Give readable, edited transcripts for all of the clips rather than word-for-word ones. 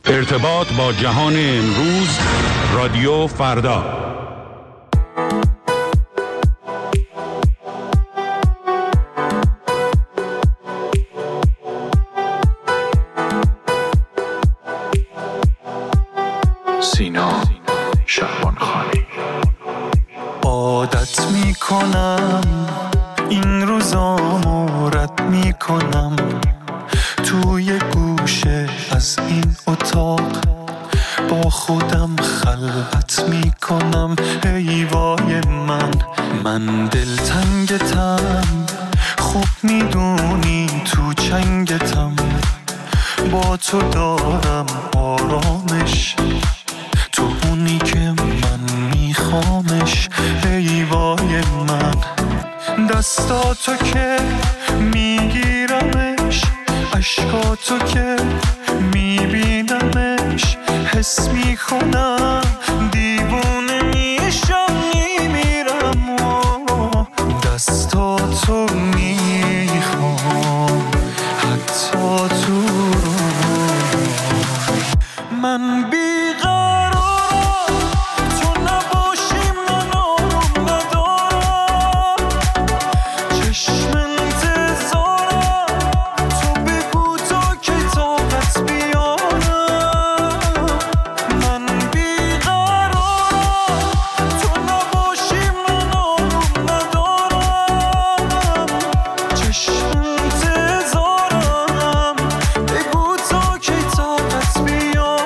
ارتباط با جهان امروز، رادیو فردا. سینا شعبانخانی. عادت میکنم این روزامو رد میکنم، توی گوشه از این اتاق با خودم خلوت میکنم. ای وای من دلتنگتم، خوب میدونی تو چنگتم، با تو دارم آرامش، تو اونی که من میخوامش. ای وای من دستاتو که میگیرمش، عشقاتو که میبینمش، حس میکنم دیوونه میشم میمیرم و دستاتو میخوام حتی تو من بیقرارم، تو نباشی من آروم ندارم، چشم انتظارم، تو بگو تا که طاقت بیارم. من بیقرارم، تو نباشی من آروم ندارم، چشم انتظارم، بگو تا که طاقت بیارم.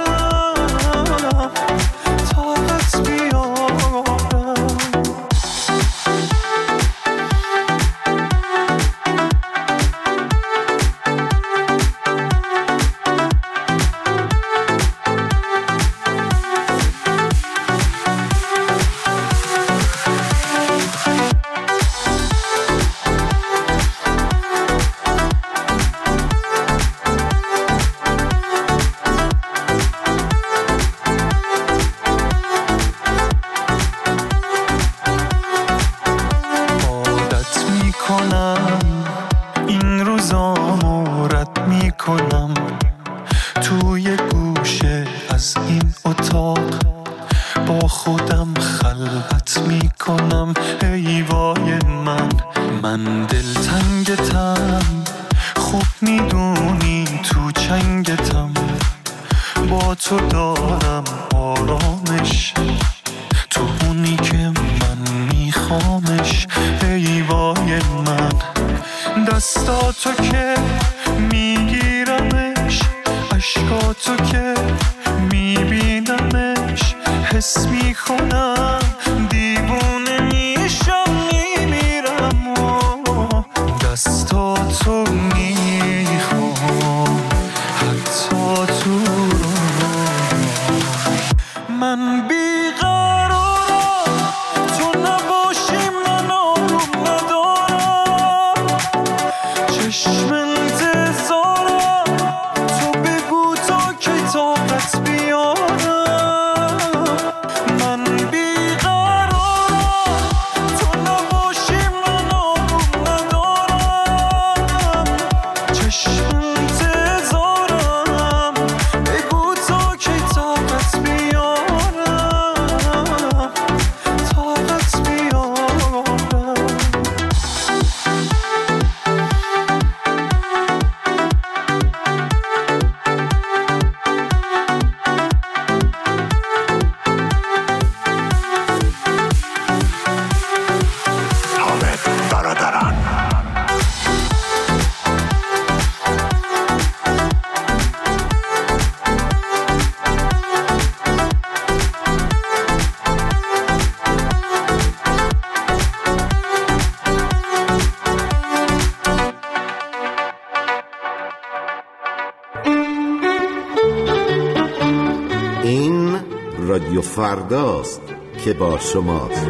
این روزامو رد میکنم، توی گوشه از این اتاق با خودم خلوت میکنم. ای وای من دلتنگتم، خوب میدونی تو چنگتم، با تو دارم آرامش، تو اونی که من میخوامش. ای وای من دستاتو که میگیرمش، عشقاتو که میبینمش، حس میکنم دیوونه میشم میمیرم و دستاتو میخوام حتی تو من بیقرارم، تو نباشی من آروم ندارم، چشم انتظارم، تو بگو تا که طاقت بیارم. من بیقرارم، تو نباشی من آروم ندارم، چشم انتظارم، بگو تا که طاقت بیارم، طاقت بیارم. حامد برادران. این رادیو فرداست که با شماست.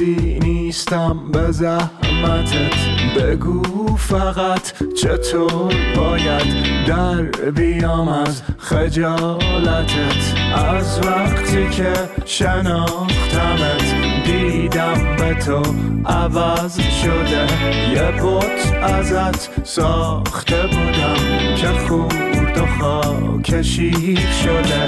راضی نیستم به زحمتت، بگو فقط چطور باید در بیام از خجالتت. از وقتی که شناختمت دیدم به تو عوض شده، یه بت ازت ساخته بودم که خورد و خاک شیر شده.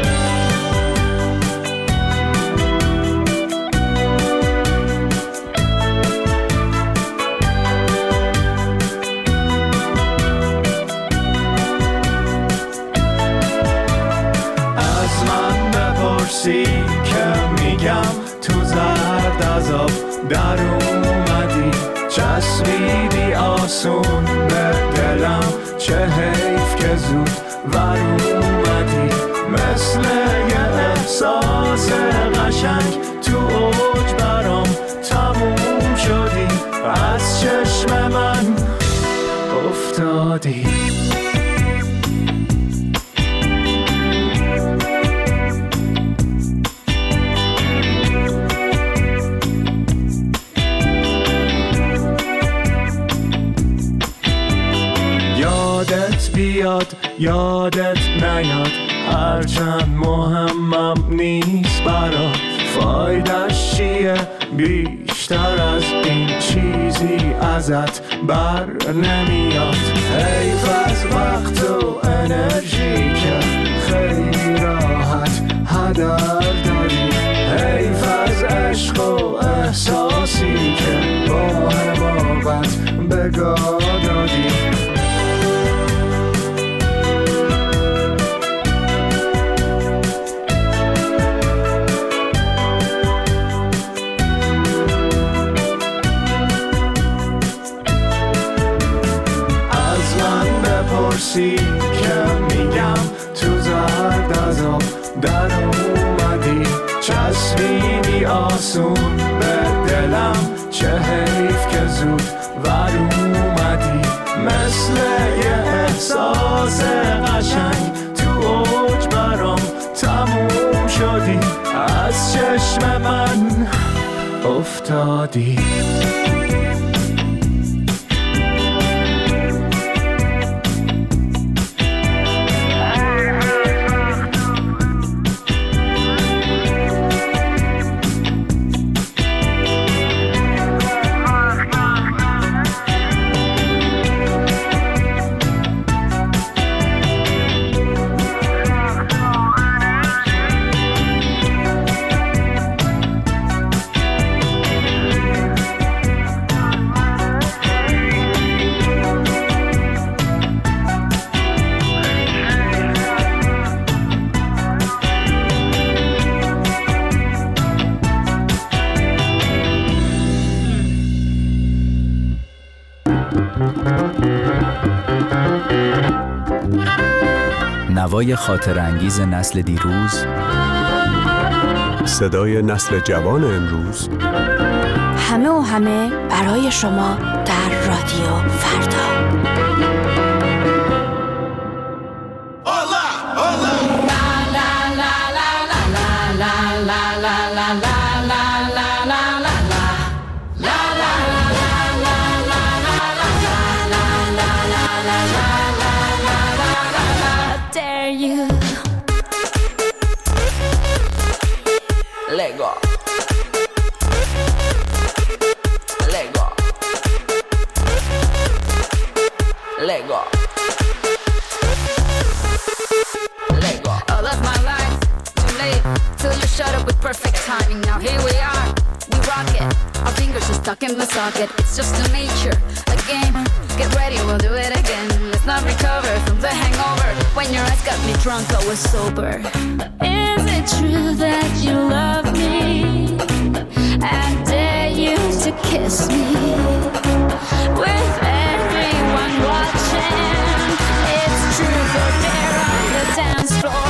که میگم تو زرد از آب در اومدی، چسبیدی آسون به دلم، چه حیف که زود ور اومدی. مثل یه احساس قشنگ تو اوج برام تموم شدی، از چشم من افتادی. بیاد یادت نیاد، هرچند مهمم نیست برات، فایدش چیه بیشتر از این چیزی ازت بر نمیاد. حیف از وقت و انرژی که خیلی راحت هدر داری، حیف از عشق و احساسی که با حماقت بگا دادی. که میگم تو زرد از آب در اومدی، چسبیدی آسون به دلم، چه حیف که زود ور اومدی. مثل یه احساس قشنگ تو اوج برام تموم شدی، از چشم من افتادی. نوای خاطر انگیز نسل دیروز، صدای نسل جوان امروز، همه و همه برای شما در رادیو فردا. In the socket, it's just a nature, a game. Get ready, we'll do it again. Let's not recover from the hangover. When your eyes got me drunk, I was sober. Is it true that you love me? I dare you to kiss me with everyone watching. It's true, but they're on the dance floor.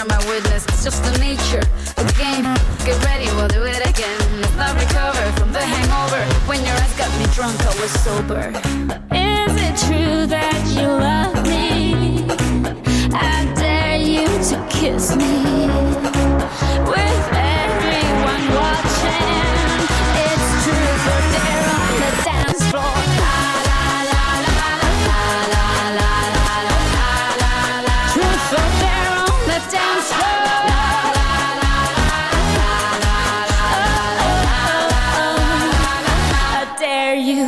are my witness. It's just the nature of the game. Get ready, we'll do it again. Let's not recover from the hangover. When your eyes got me drunk, I was sober. Is it true that you love me? I dare you to kiss me. With everyone watching, it's truth or dare on the dance floor. La la la la la la la la la la la. Truth or dare on the dance floor. La la la la la la la. I dare you.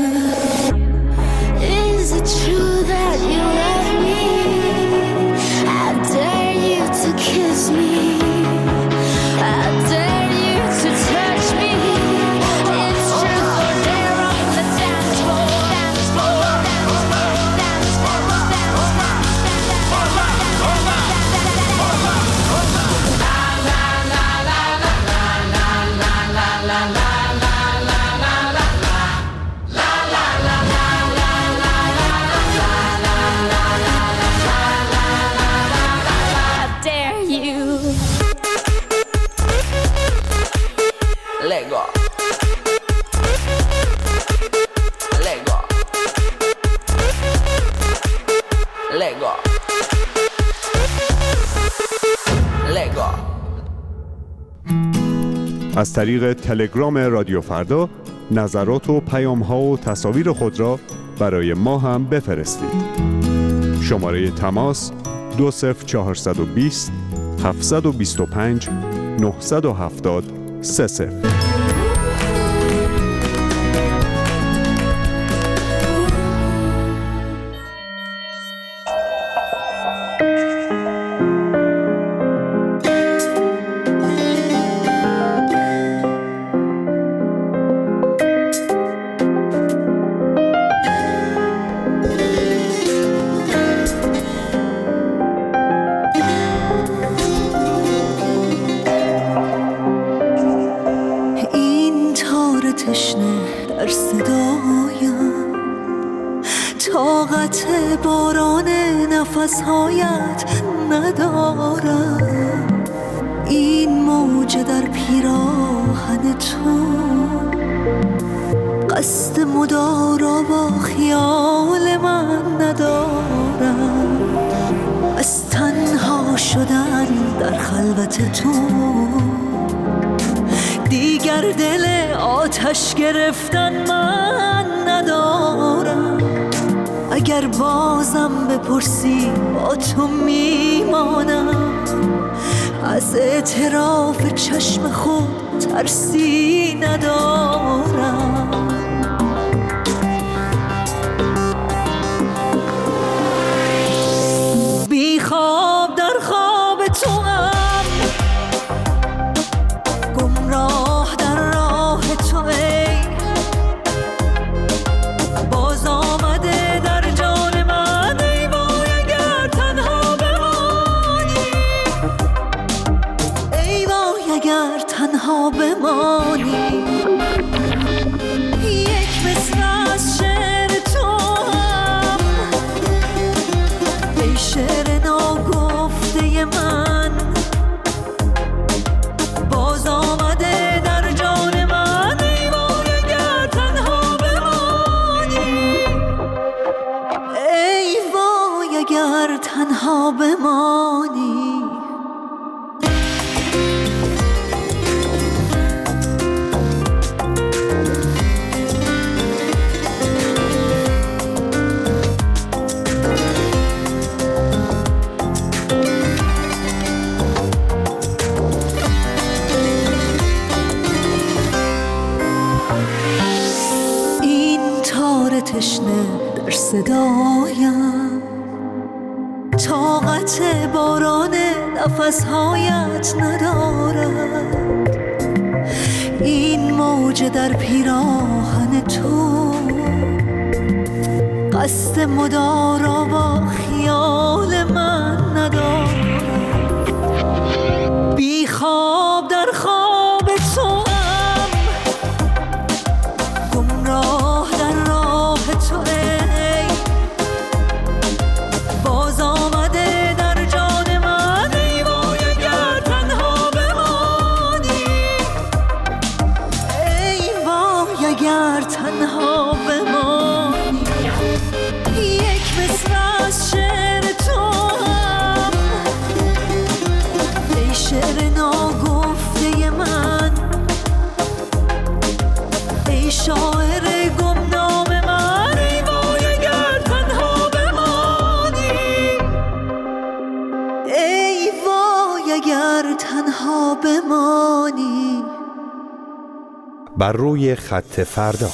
Is it true that you love me? I dare you to kiss me. I dare you to touch me. It's truth or dare on the dance floor. Dance floor. Dance floor. Dance floor. I dare you. Lego. Lego. Lego. Lego. از طریق تلگرام رادیو فردا نظرات و پیام‌ها و تصاویر خود را برای ما هم بفرستید. شماره تماس 20420 725 970 30. تشنه در صدایم، طاقت باران نفسهایت ندارم. این موج در پیراهن تو، قصد مدارا با خیال من ندارم. از تنها شدن در خلوت تو دیگر دل آتش گرفتن من ندارم. اگر بازم بپرسی با تو میمانم، از اعتراف چشم خود ترسی ندارم. بی خواب در خواب تو هم، گمراه در راه تو ای، باز آمده در جان من. ای وای اگر تنها بمانی، ای وای اگر تنها بمانی. یک مصرع از شعر تو هم، ای شعر ناگفته من، باز آمده در جان من. ای وای اگر تنها بمانی، ای وای اگر تنها بمانی. تشنه در صدایم، طاقت باران نفسهایت ندارد. این موج در پیراهن تو، قصد مدارا با خیال من ندارد. بی خواب در خواب تو هم، گمراه در راه تو ای، باز آمده در جان من. ای وای اگر اگر تنها بمانی، یک مصرع از شعر تو هم ای شعر ناگفته من، ای شاعر گمنام من، ای وای اگر تنها بمانی، ای وای اگر تنها بمانی. بر روی خط فردا.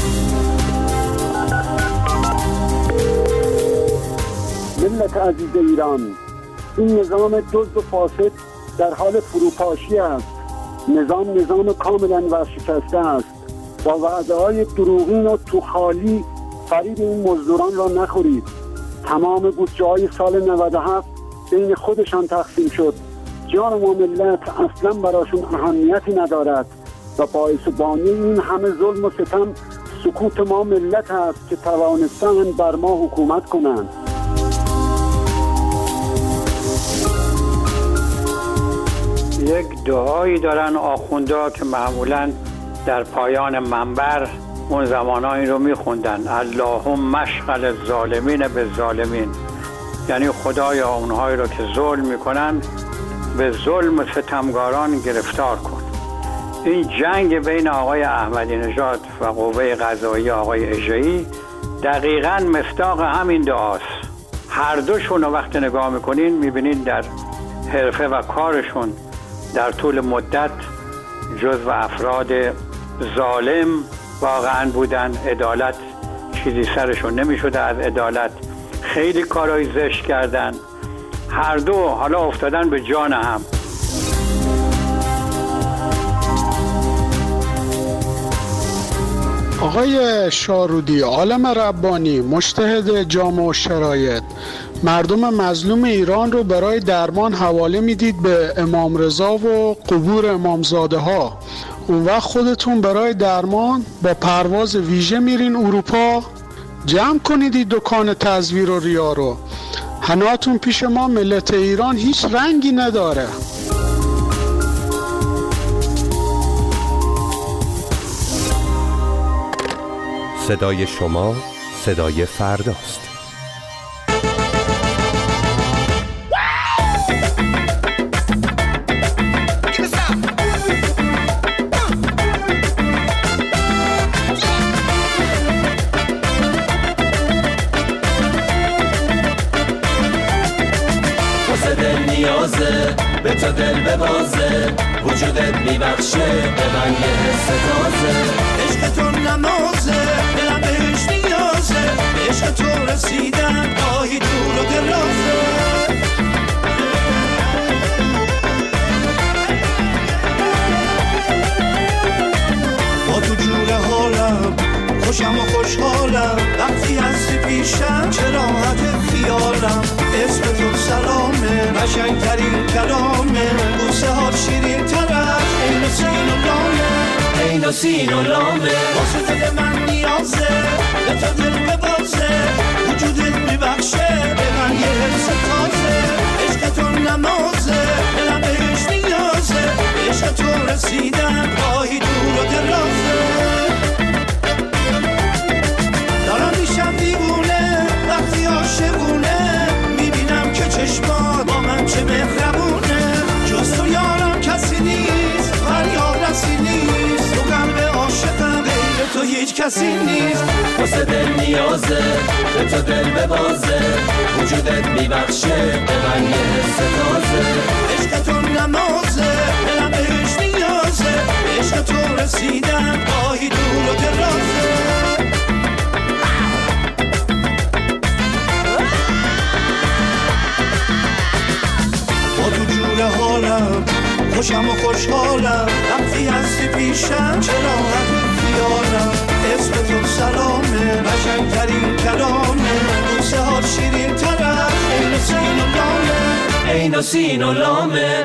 ملت عزیز ایران، این نظام دزد و فاسد در حال فروپاشی است. نظام کاملا ورشکسته است. با وعده‌های دروغین و توخالی فریب این مزدوران را نخورید. تمام بودجه‌های سال 97 بین خودشان تقسیم شد. جان ما ملت اصلا براشون اهمیتی ندارد و باعث بانی این همه ظلم و ستم سکوت ما ملت است که توانستند بر ما حکومت کنند. یک دعایی دارن آخوندا که معمولاً در پایان منبر اون زمانایی رو میخوندن: اللهم اشغل الظالمین بالظالمین، یعنی خدایا اونهایی رو که ظلم میکنن به ظلم و ستمگاران گرفتار کن. این جنگ بین آقای احمدی نژاد و قوه قضاییه آقای اژه‌ای دقیقاً مصداق همین دعاست. هر دوشون رو وقتی نگاه میکنین میبینین در حرفه و کارشون در طول مدت جزو افراد ظالم واقعاً بودن. عدالت چیزی سرشون نمیشده از عدالت. خیلی کارهای زشت کردن. هر دو حالا افتادن به جان هم. آقای شارودی، عالم ربانی، مجتهد جامع و شرایط، مردم مظلوم ایران رو برای درمان حواله میدید به امام رضا و قبور امامزاده ها. اون وقت خودتون برای درمان با پرواز ویژه میرین اروپا. جمع کنید این دکان تزویر و ریا رو. حناتون پیش ما ملت ایران هیچ رنگی نداره. صدای شما صدای فرداست. به تو دل ببازه، وجودت میبخشه به من یه حس تازه. عشق تو نمازه، دلم بهش نیازه، به عشق تو رسیدن گاهی دور و درازه. با تو جور حالم خوشم و خوشحالم، وقتی هستی پیشم چه راحت خیالم. اسم تو سلامه، قشنگترین کلامه، بوسه ها شیرین ترش، عین سین و لامه، عین سین و لامه. واسه تو دل من نیازه، به تو دل ببازه، وجودت میبخشه به من یه حس تازه. عشق تو نمازه، دلم بهش نیازه، به عشق تو رسیدن گاهی دور و درازه. دارم میشم دیوونه وقتی عاشقونه، میبینم که چشمات با من چه مهربونه. جز تو یارم کسی نیست، فریاد رسی نیست، تو قلب عاشقم غیر تو هیچ کسی نیست. واسه دل نیازه، به تو دل ببازه، وجودت میبخشه به من یه حس تازه. عشق تو نمازه، دلم بهش نیازه، به عشق تو رسیدن گاهی دور و درازه. با تو جور حالم خوشم و خوشحالم، وقتی هستی پیشم چه راحت خیالم. اسم تو سلامه، قشنگترین کلامه، بوسه ها شیرین ترش، عین سین و لامه، عین سین و لامه.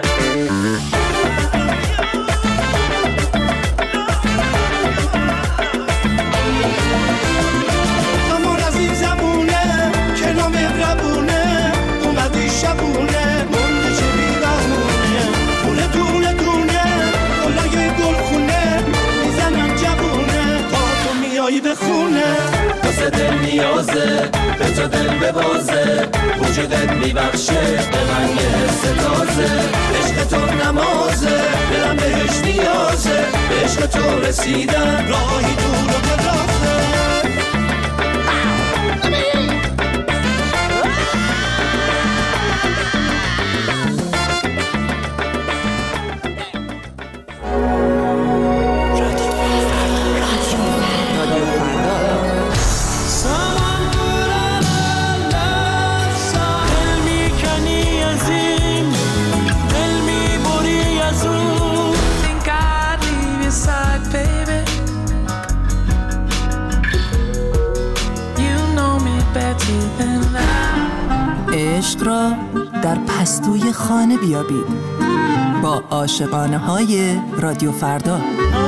امان از این زمونه که نامهربونه، اومدی شبونه منده چه بیرهونه. دونه دونه دونه گلای گلخونه میزنن جوونه، تا تو جایی بخونه واسه دل نیازه به تو دل ببازه وجودت میبخشه به من یه حس تازه عشق تو نمازه دلم بهش نیازه به عشق تو رسیدن راهی دور و درازه عشق را در پستوی خانه بیابید با عاشقانه های رادیو فردا.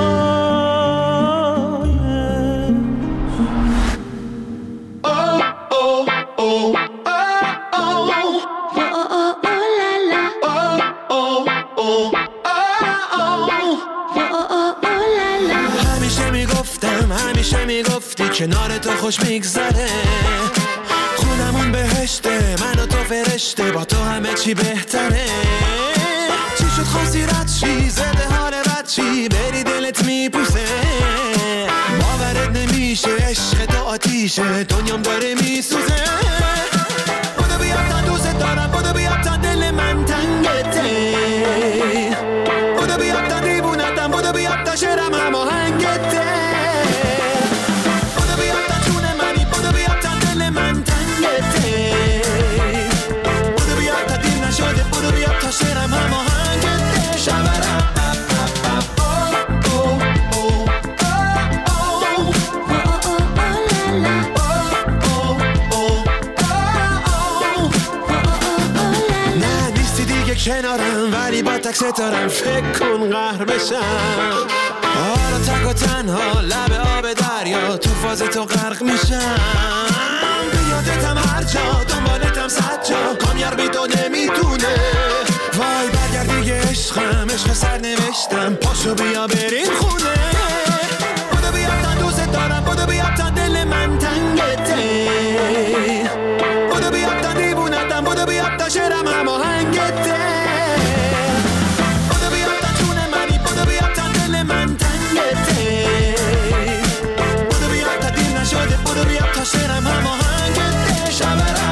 همیشه میگفتی کنار تو خوش میگذره خونمون بهشته من و تو فرشته با تو همه چی بهتره چی شد خواستی رد چی زده حال بد چی بری دلت میپوسه باورت نمیشه عشق تو آتیشه دنیام داره میسوزه بودو بیاد تا دوست دارم بودو بیاد تا دل من تنگته بودو بیاد تا دیوونتم بودو بیاد تا شعرم هماهنگته بودو بیاد تا شعرم هماهنگته شبرم نه نیستی دیگه کنارم ولی با تک ستارم فکر کن قهر بشم حالا تک و تنها لب آب دریا تو فاز تو غرق میشم بیادتم هر جا دنبالتم صد جا کامیار بی تو نمیتونه وای برگرد دیگه عشقم عشق سر نوشتم پاشو بیا بریم خونه بودو بیاد تا دوست دارم بودو بیاد تا دل من تنگته بودو بیاد تا دیوونتم بودو بیاد تا شعرم هماهنگته بودو بیاد تا جون منی بودو بیاد تا دل من تنگته بودو بیاد تا دیر نشده بودو بیاد تا شعرم هماهنگته شبرم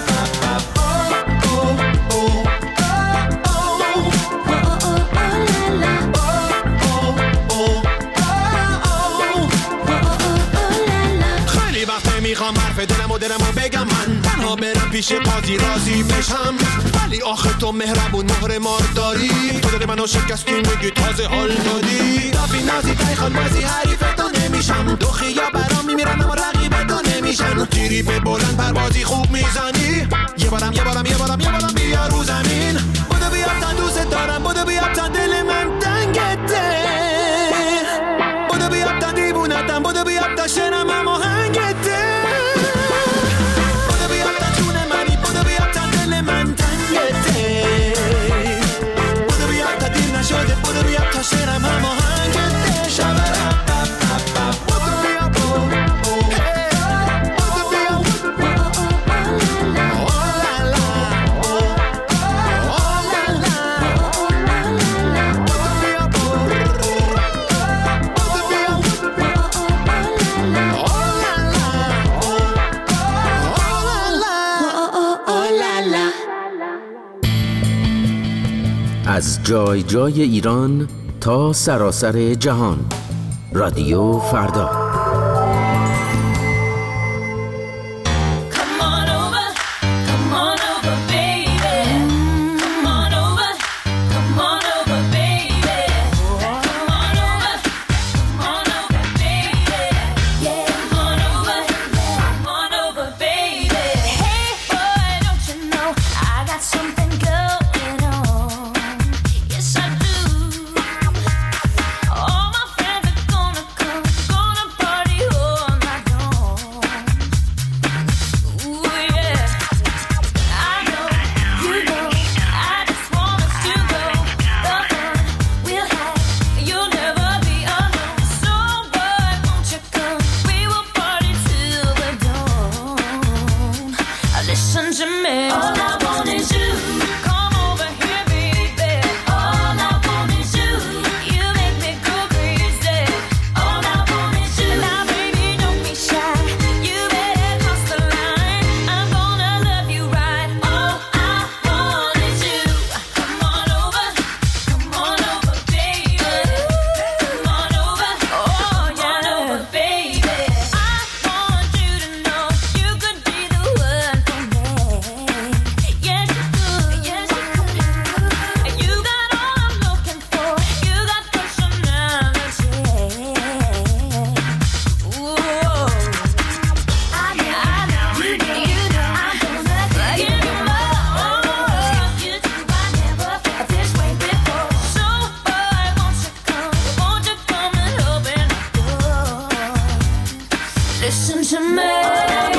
میخوام حرف دلمو بگم من تنها برم پیش قاضی راضی بشم ولی آخه تو مهربون مهر مار داری تو دل منو شکستی میگی تازه حال دادی دافی نازی تایخان بازی حریف تو نمیشم دو خیا برام میمیرن اما رقیب تو نمیشن تیری به بلند پروازی خوب میزنی یه بارم بیا رو زمین بودو بیاد تا دوست دارم بودو بیاد تا دل من تنگته بودو بیاد تا دیوونتم بودو بیاد تا شعرم هماهنگته شده بودو بیاد تا شعرم هماهنگته شبرم بودو بیاد بودو بیاد از جای جای ایران تا سراسر جهان رادیو فردا. All my friends are gonna come Listen to me.